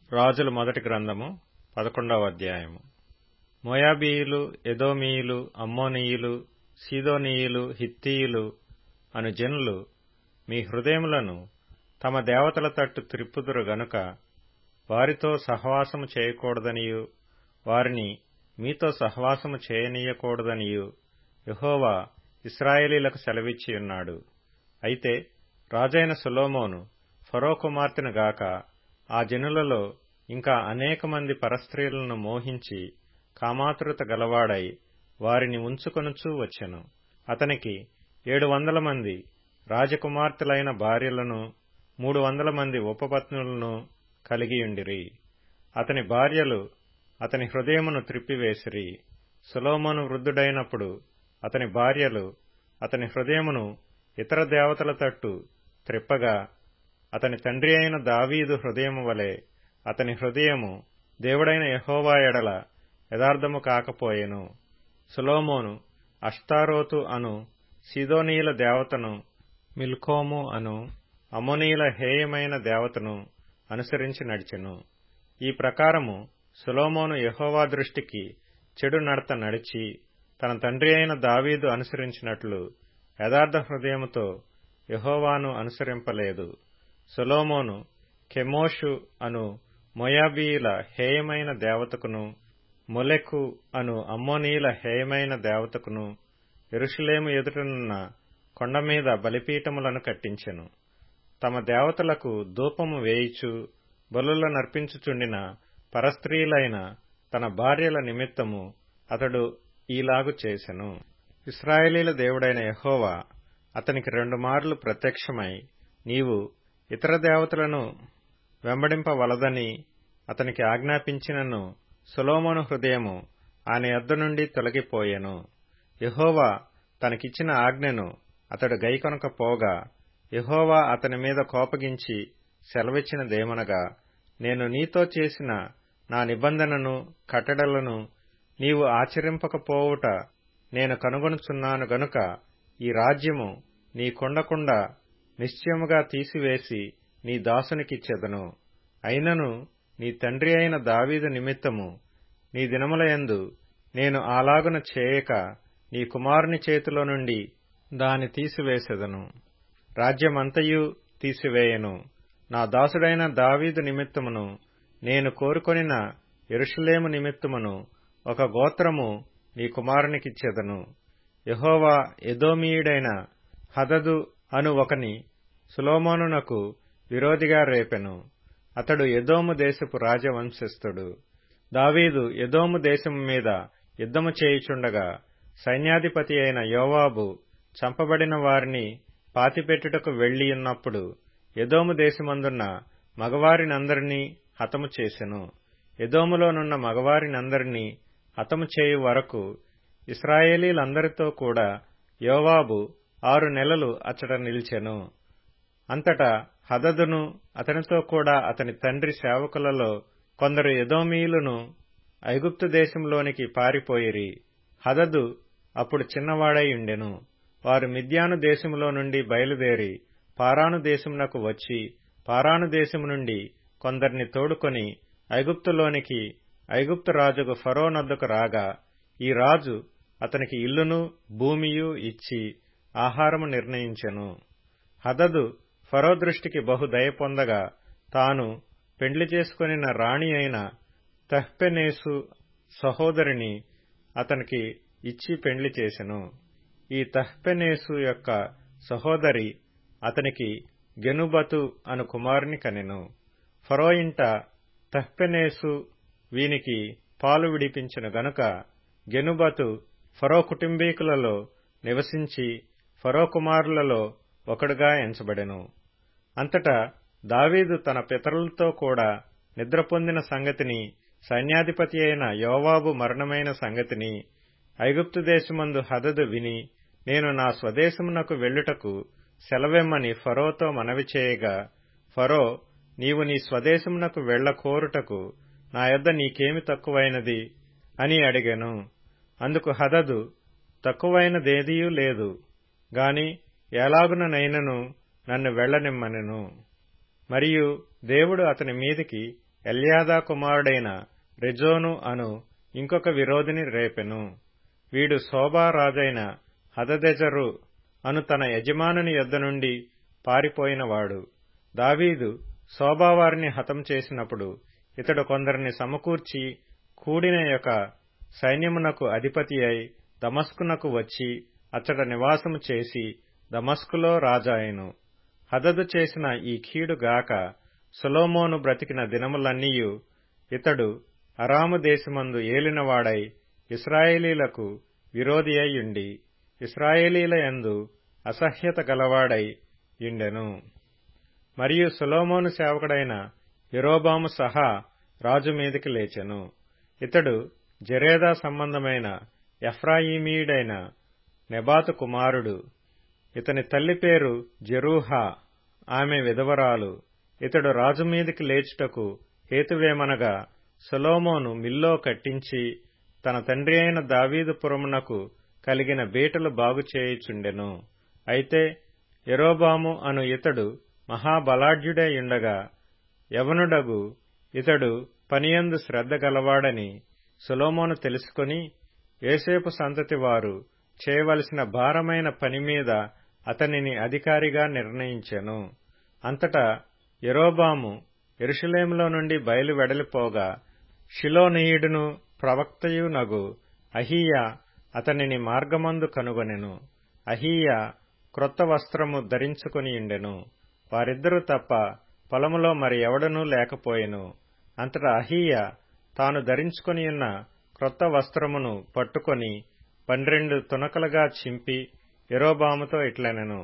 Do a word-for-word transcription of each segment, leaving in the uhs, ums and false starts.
రాజుల మొదటి గ్రంథము పదకొండవ అధ్యాయము. మోయాబీయులు, ఎదోమీయులు, అమ్మోనీయులు, సీదోనీయులు, హిత్తీయులు అను జనులు మీ హృదయములను తమ దేవతల తట్టు త్రిప్పుదురు గనుక వారితో సహవాసము చేయకూడదనియు వారిని మీతో సహవాసము చేయనీయకూడదనియు యెహోవా ఇశ్రాయేలీయులకు సెలవిచ్చియున్నాడు. అయితే రాజైన సొలొమోను ఫరో కుమార్తెను గాక ఆ జనులలో ఇంకా అనేక మంది పరస్త్రీలను మోహించి కామాతురత గలవాడై వారిని ఉంచుకొనుచూ వచ్చెను. అతనికి ఏడు వందల మంది రాజకుమార్తెలైన భార్యలను మూడు వందల మంది ఉపపత్నులను కలిగియుండిరి. అతని భార్యలు అతని హృదయమును త్రిప్పివేసిరి. సొలొమోను వృద్ధుడైనప్పుడు అతని భార్యలు అతని హృదయమును ఇతర దేవతల తట్టు త్రిప్పగా అతని తండ్రి అయిన దావీదు హృదయము వలె అతని హృదయము దేవుడైన యెహోవా ఎడల యథార్థము కాకపోయెను. సొలొమోను అష్తారోతు అను సీదోనీయుల దేవతను, మిల్కోము అను అమ్మోనీయుల హేయమైన దేవతను అనుసరించి నడిచెను. ఈ ప్రకారము సొలొమోను యెహోవా దృష్టికి చెడు నడత నడిచి తన తండ్రి అయిన దావీదు అనుసరించినట్లు యథార్థ హృదయముతో యెహోవాను అనుసరింపలేదు. సొలొమోను కెమోషు అను మోయాబీయుల హేయమైన దేవతకును, మొలెకు అను అమ్మోనీయుల హేయమైన దేవతకును యెరూషలేము ఎదుటనున్న కొండమీద బలిపీఠములను కట్టించెను. తమ దేవతలకు ధూపము వేయిచు బలులనర్పించుచుండిన పరస్త్రీలైన తన భార్యల నిమిత్తము అతడు ఈలాగు చేసెను. ఇశ్రాయేలీయుల దేవుడైన యెహోవా అతనికి రెండు మార్లు ప్రత్యక్షమై నీవు ఇతర దేవతలను వెంబడింపవలదని అతనికి ఆజ్ఞాపించినను సొలొమోను హృదయము ఆయన యొద్ద నుండి తొలగిపోయెను. యెహోవా తనకిచ్చిన ఆజ్ఞను అతడు గైకొనకపోగా యెహోవా అతని మీద కోపగించి సెలవిచ్చినదేమనగా, నేను నీతో చేసిన నా నిబంధనను కట్టడలను నీవు ఆచరింపకపోవుట నేను కనుగొనుచున్నాను గనుక ఈ రాజ్యము నీకుండకుండా నిశ్చయముగా తీసివేసి నీ దాసునికిచ్చెదను. అయినను నీ తండ్రి అయిన దావీదు నిమిత్తము నీ దినములయందు నేను అలాగున చేయక నీ కుమారుని చేతిలో నుండి దాని తీసివేసెదను. రాజ్యమంతయు తీసివేయను. నా దాసుడైన దావీదు నిమిత్తమును నేను కోరుకొనిన యెరూషలేము నిమిత్తమును ఒక గోత్రము నీ కుమారునికిచ్చెదను. యెహోవా ఎదోమీయుడైన హదదు అను ఒకని సొలొమోనునకు విరోధిగా రేపెను. అతడు ఎదోము దేశపు రాజవంశస్థుడు. దావీదు ఎదోము దేశము మీద యుద్ధము చేయుచుండగా సైన్యాధిపతి అయిన యోవాబు చంపబడిన వారిని పాతిపెట్టుటకు వెళ్లియున్నప్పుడు ఎదోము దేశమందున్న మగవారినందరినీ హతము చేసెను. ఎదోములోనున్న మగవారినందరినీ హతము చేయు వరకు ఇశ్రాయేలీలందరితో కూడా యోవాబు ఆరు నెలలు అచ్చట నిలిచెను. అంతటా హదదును అతనితో కూడా అతని తండ్రి సేవకులలో కొందరు ఎదోమీయులను ఐగుప్తు దేశంలోనికి పారిపోయిరి. హదదు అప్పుడు చిన్నవాడై ఉండెను. వారు మిద్యాను దేశములో నుండి బయలుదేరి పారాను దేశమునకు వచ్చి పారాను దేశము నుండి కొందరిని తోడుకొని ఐగుప్తులోనికి ఐగుప్తు రాజుకు ఫరో నొద్దకు రాగా ఈ రాజు అతనికి ఇల్లును భూమియు ఇచ్చి ఆహారము నిర్ణయించెను. హదదు ఫరో దృష్టికి బహు దయ పొందగా తాను పెండ్లి చేసుకొనిన రాణి అయిన తహ్పెనేసు సహోదరిని అతనికి ఇచ్చి పెండ్లి చేసెను. ఈ తహ్పెనేసు యొక్క సహోదరి అతనికి గెనుబతు అను కుమారుని కనెను. ఫరో ఇంట తహ్పెనేసు వీనికి పాలు విడిపించెను గనుక గెనుబతు ఫరో కుటుంబీకులలో నివసించి ఫరో కుమారులలో ఒకడుగా ఎంచబడెను. అంతటా దావీదు తన పితరులతో కూడా నిద్ర పొందిన సంగతిని, సైన్యాధిపతి అయిన యోవాబు మరణమైన సంగతిని ఐగుప్తు దేశమందు హదదు విని నేను నా స్వదేశమునకు వెళ్ళుటకు సెలవిమ్మని ఫరోతో మనవి చేయగా ఫరో నీవు నీ స్వదేశమునకు వెళ్ల కోరుటకు నా యొద్ద నీకేమి తక్కువైనది అని అడిగెను. అందుకు హదదు తక్కువైనదేదియూ లేదు గాని ఎలాగుననైనను నన్ను వెళ్లనిమ్మనెను. మరియు దేవుడు అతని మీదికి ఎల్యాదా కుమారుడైన రెజోను అను ఇంకొక విరోధిని రేపెను. వీడు సోబా రాజైన హదదెజరు అను తన యజమానుని యొద్ద నుండి పారిపోయినవాడు. దావీదు సోబావారిని హతం చేసినప్పుడు ఇతడు కొందరిని సమకూర్చి కూడిన యొక్క సైన్యమునకు అధిపతి అయి దమస్కునకు వచ్చి అచ్చట నివాసము చేసి దమస్కులో రాజాయెను. హదదు చేసిన ఈ కీడుగాక సొలొమోను బ్రతికిన దినములన్నీయు ఇతడు అరాము దేశమందు ఏలినవాడై ఇశ్రాయేలీలకు విరోధి అయ్యుండి ఇశ్రాయేలీల యందు అసహ్యత గలవాడై యుండెను. మరియు సొలొమోను సేవకుడైన యరొబాము సహా రాజు మీదికి లేచెను. ఇతడు జెరేదా సంబంధమైన ఎఫ్రాయిమీయుడైన నెబాతు కుమారుడు. ఇతని తల్లి పేరు జెరూహా, ఆమె విధవరాలు. ఇతడు రాజు మీదికి లేచుటకు హేతువేమనగా సొలొమోను మిల్లో కట్టించి తన తండ్రి అయిన దావీదు పురమునకు కలిగిన బీటలు బాగుచేయుచుండెను. అయితే యరొబాము అను ఇతడు మహాబలాఢ్యుడై యుండగా యవనుడగు ఇతడు పనియందు శ్రద్ధ గలవాడని సొలొమోను తెలుసుకొని యోసేపు సంతతి వారు చేయవలసిన భారమైన పని మీద అతనిని అధికారిగా నిర్ణయించెను. అంతటా యరొబాము యెరూషలేములో నుండి బయలు వెడలిపోగా షిలోనీయుడును ప్రవక్తయునగు అహీయా అతనిని మార్గమందు కనుగొనెను. అహీయా క్రొత్త వస్త్రము ధరించుకొనియుండెను. వారిద్దరూ తప్ప పొలములో మరి ఎవడనూ లేకపోయెను. అంతటా అహీయా తాను ధరించుకొనియున్న క్రొత్త వస్త్రమును పట్టుకొని పన్నెండు తునకలుగా చింపి యరొబాముతో ఇట్లనెను,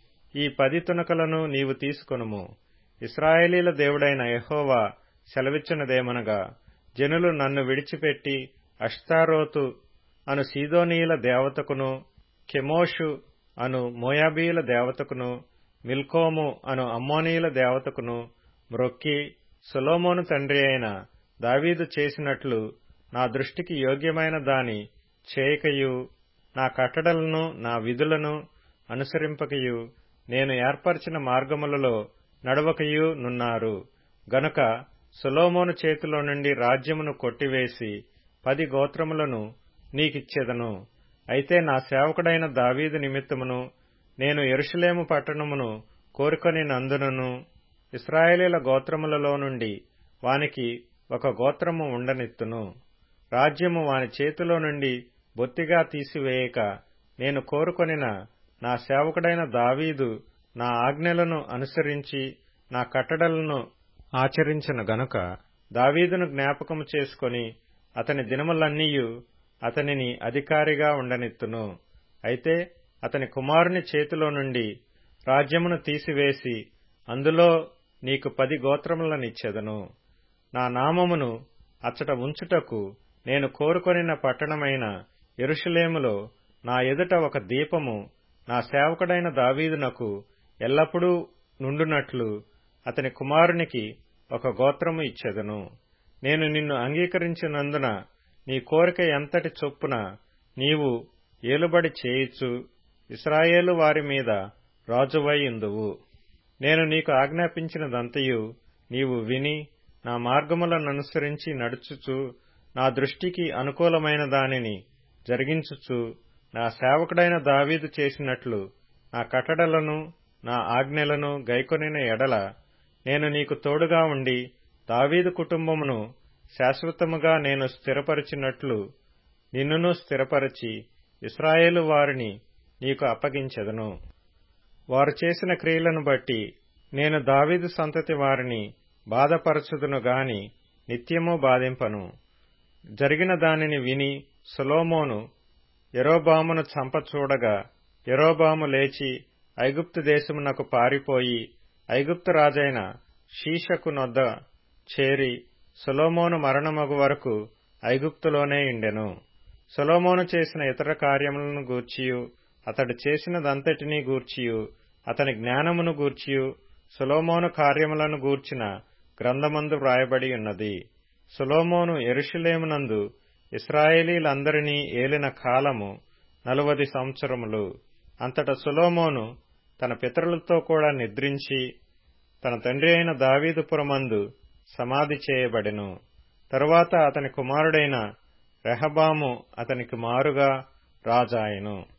ఈ పది తునకలను నీవు తీసుకొనుము. ఇశ్రాయేలీల దేవుడైన యెహోవా సెలవిచ్చినదేమనగా, జనులు నన్ను విడిచిపెట్టి అష్తారోతు అను సీదోనీయుల దేవతకును, కెమోషు అను మోయాబీయుల దేవతకును, మిల్కోము అను అమ్మోనీయుల దేవతకును మ్రొక్కి సొలొమోను తండ్రి అయిన దావీదు చేసినట్లు నా దృష్టికి యోగ్యమైన దాని చేయకయు, నా కట్టడలను నా విధులను అనుసరింపకయు, నేను ఏర్పరిచిన మార్గములలో నడవకయు నున్నారు. గనుక సొలొమోను చేతిలో నుండి రాజ్యమును కొట్టివేసి పది గోత్రములను నీకిచ్చెదను. అయితే నా సేవకుడైన దావీదు నిమిత్తమును నేను యెరూషలేము పట్టణమును కోరుకొనినందునను ఇశ్రాయేలీల గోత్రములలో నుండి వానికి ఒక గోత్రము ఉండనిత్తును. రాజ్యము వాని చేతిలో నుండి బొత్తిగా తీసివేయక నేను కోరుకొనిన నా సేవకుడైన దావీదు నా ఆజ్ఞలను అనుసరించి నా కట్టడలను ఆచరించిన గనుక దావీదును జ్ఞాపకము చేసుకొని అతని దినములన్నీయు అతనిని అధికారిగా ఉండనిత్తును. అయితే అతని కుమారుని చేతిలో నుండి రాజ్యమును తీసివేసి అందులో నీకు పది గోత్రములనిచ్చెదను. నా నామమును అచ్చట ఉంచుటకు నేను కోరుకొనిన పట్టణమైన యెరూషలేములో నా ఎదుట ఒక దీపము నా సేవకుడైన దావీదునకు ఎల్లప్పుడూ నుండునట్లు అతని కుమారునికి ఒక గోత్రము ఇచ్చెదను. నేను నిన్ను అంగీకరించినందున నీ కోరిక ఎంతటి చొప్పున నీవు ఏలుబడి చేయుచు ఇశ్రాయేలు వారి మీద రాజువై యుందువు. నేను నీకు ఆజ్ఞాపించినదంతయు నీవు విని నా మార్గములననుసరించి నడుచుచు నా దృష్టికి అనుకూలమైన దానిని జరిగించుచు నా సేవకుడైన దావీదు చేసినట్లు నా కట్టడలను నా ఆజ్ఞలను గైకొనిన ఎడల నేను నీకు తోడుగా ఉండి దావీదు కుటుంబమును శాశ్వతముగా నేను స్థిరపరచినట్లు నిన్నును స్థిరపరచి ఇశ్రాయేలు వారిని నీకు అప్పగించెదను. వారు చేసిన క్రియలను బట్టి నేను దావీదు సంతతి వారిని బాధపరచుదును గాని నిత్యము బాధింపను. జరిగిన దానిని విని సొలొమోను యరొబామును చంపచూడగా యరొబాము లేచి ఐగుప్తు దేశమునకు పారిపోయి ఐగుప్తు రాజైన షీషకు నొద్ద చేరి సొలొమోను మరణమగు వరకు ఐగుప్తులోనే ఉండెను. సొలొమోను చేసిన ఇతర కార్యములను గూర్చియు అతడు చేసినదంతటినీ గూర్చియు అతని జ్ఞానమును గూర్చియు సొలొమోను కార్యములను గూర్చిన గ్రంథమందు వ్రాయబడి ఉన్నది. సొలొమోను యెరూషలేమునందు ఇశ్రాయేలీలందరినీ ఏలిన కాలము నలువది సంవత్సరములు. అంతట సొలొమోను తన పితరులతో కూడా నిద్రించి తన తండ్రి అయిన దావీదుపురమందు సమాధి చేయబడెను. తరువాత అతని కుమారుడైన రెహబాము అతనికి మారుగా రాజాయెను.